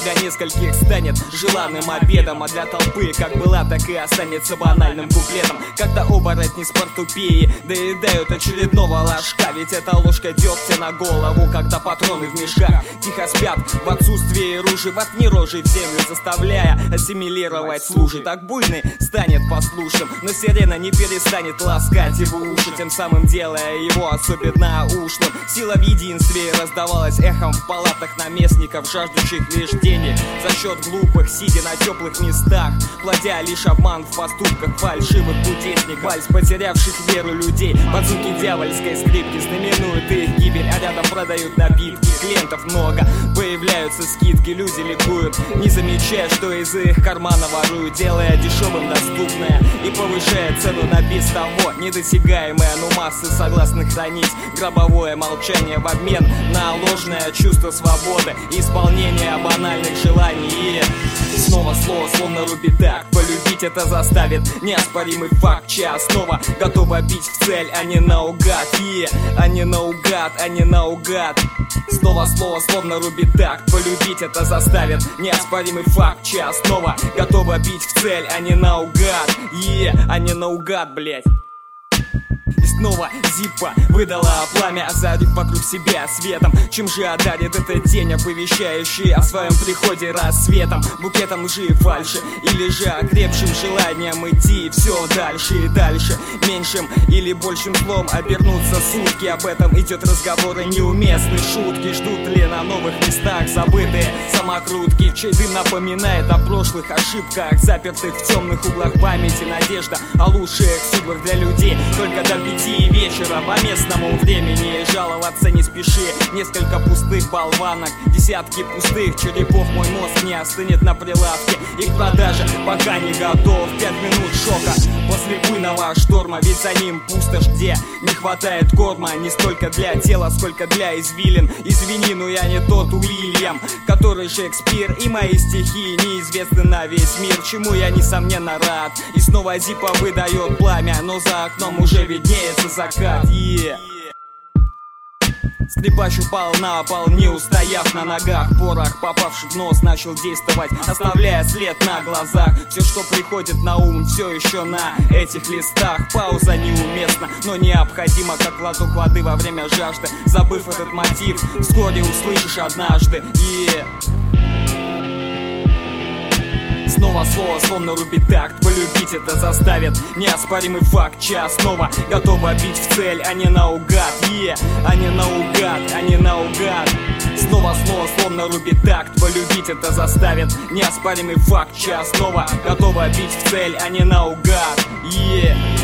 для нескольких станет желанным обедом, а для толпы как была, так и останется банальным куплетом. Когда оборотни с портупеи доедают очередного ложка, ведь это ложка дегтя на голову, когда патроны в мешках тихо спят в отсутствии ружей, воткни рожей в землю, заставляя ассимилировать служи. Так буйный станет послушным, но сирена не перестанет ласкать его уши, тем самым делая его особенно ушлым. Сила в единстве раздавалась эхом в палатах наместников, жаждущих лишь денег за счет глупых, сидя на теплых местах, плодя лишь обман в поступках фальшивых кудесников. Вальс потерявших веру людей под звуки дьявольской скрипки знаменует их гибель, а рядом продают напитки, клиентов много, появляются скидки, люди ликуют, не замечая, что из их кармана воруют, делая дешевым доступное и повышая цену на без того недосягаемое, но массы согласны хранить гробовое молчание в обмен на ложное чувство свободы и исполнение банальных желаний. И снова слово словно рубит так, полюбить это заставит неоспоримый факт, чья основа готова бить в цель, а не наугад, а не наугад, а не наугад. Снова слово словно рубит так, полюбить это заставит неоспоримый факт, чья основа готова бить в цель, а не наугад, а не наугад, блять. И снова Зиппо выдала пламя, озарив вокруг себя светом. Чем же одарит этот день, оповещающий о своем приходе рассветом? Букетом лжи и фальши, или же окрепшим желанием идти все дальше и дальше? Меньшим или большим злом обернутся сутки, об этом идет разговор и неуместные шутки. Ждут ли на новых местах забытые самокрутки, чей дым напоминает о прошлых ошибках, запертых в темных углах памяти надежда о лучших судьбах для людей. Только до 5 вечера по местному времени жаловаться не спеши. Несколько пустых болванок, десятки пустых черепов. Мой мозг не остынет на прилавке, их продажа пока не готов. 5 минут шока после буйного шторма, ведь за ним пустошь, где не хватает корма не столько для тела, сколько для извилин. Извини, но я не тот Уильям, который Шекспир, и мои стихи неизвестны на весь мир, чему я несомненно рад. И снова Зиппо выдает пламя, но за окном уже виднеется закат. Скрипач упал на пол, не устояв на ногах. Порох, попавший в нос, начал действовать, оставляя след на глазах. Все, что приходит на ум, все еще на этих листах. Пауза неуместна, но необходима, как глоток воды во время жажды. Забыв этот мотив, вскоре услышишь однажды. Снова слово словно рубит такт, полюбить это заставит неоспоримый факт, чья основа готова бить в цель, а не наугад, а не наугад, а не наугад. Снова слово словно рубит такт, полюбить это заставит неоспоримый факт, чья основа готова бить в цель, а не наугад,